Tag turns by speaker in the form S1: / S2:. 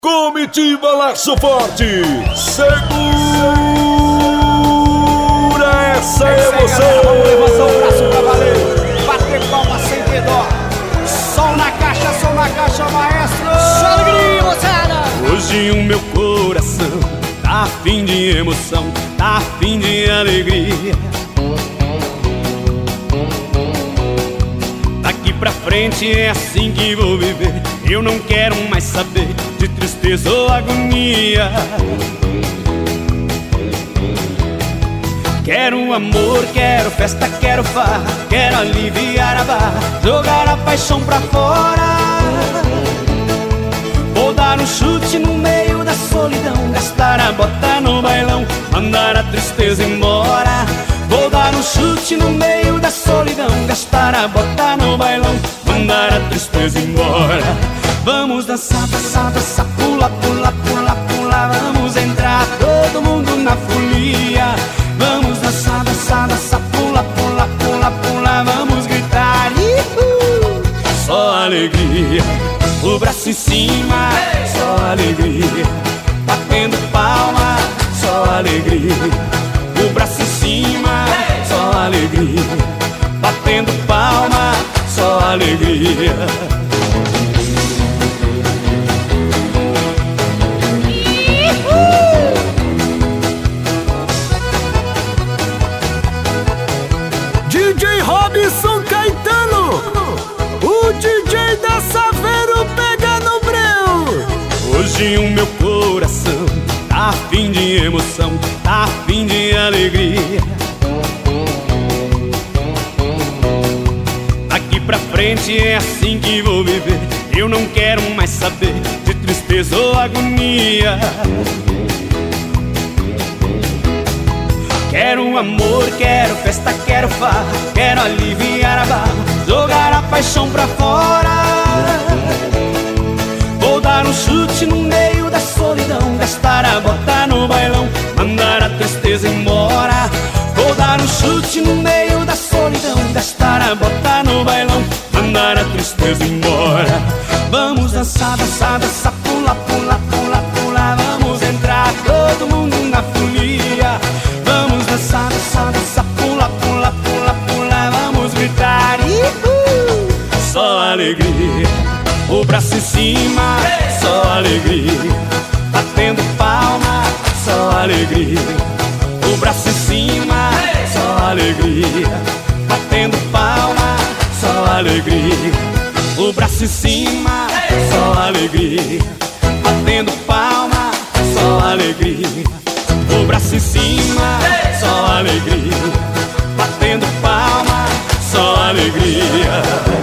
S1: Comitiva Laço Forte, segura essa emoção.
S2: Vamos levantar o braço pra valer, bater palma sem ter dó. Som na caixa, maestro. Só alegria, moçada.
S3: Hoje o meu coração tá afim de emoção, tá afim de alegria. Daqui pra frente é assim que vou viver. Eu não quero mais saber de tristeza ou agonia. Quero amor, quero festa, quero farra, quero aliviar a barra, jogar a paixão pra fora. Vou dar um chute no meio da solidão, gastar a bota no bailão, mandar a tristeza embora. Vou dar um chute no meio da solidão, gastar a bota no bailão, mandar a tristeza embora. Vamos dançar, dançar, dançar, pula, pula, pula, pula. Vamos entrar todo mundo na folia. Vamos dançar, dançar, dançar, pula, pula, pula, pula. Vamos gritar, só alegria. O braço em cima, só alegria. Batendo palma, só alegria. O braço em cima, só alegria. Batendo palma, só alegria.
S1: DJ Robson Caetano, o DJ da Saveiro pega no breu.
S3: Hoje o meu coração tá afim de emoção, tá afim de alegria. Daqui pra frente é assim que vou viver. Eu não quero mais saber de tristeza ou agonia. Quero amor, quero festa, quero farra, quero aliviar a barra, jogar a paixão pra fora. Vou dar um chute no meio da solidão, gastar a bota no bailão, mandar a tristeza embora. Vou dar um chute no meio da solidão, gastar a bota no bailão, mandar a tristeza embora. Vamos dançar, dançar, dançar, pula, pula, pula, pula. Vamos entrar todo mundo na folia. Vamos dançar, dançar, dançar, pula, pula, pula, pula. Vamos gritar, só alegria. O braço em cima, só alegria. Batendo palma, só alegria. O braço em cima, só alegria. Batendo palma, só alegria. O braço em cima, só alegria. Batendo palma, só alegria. O braço em cima, só alegria. Batendo palma, só alegria.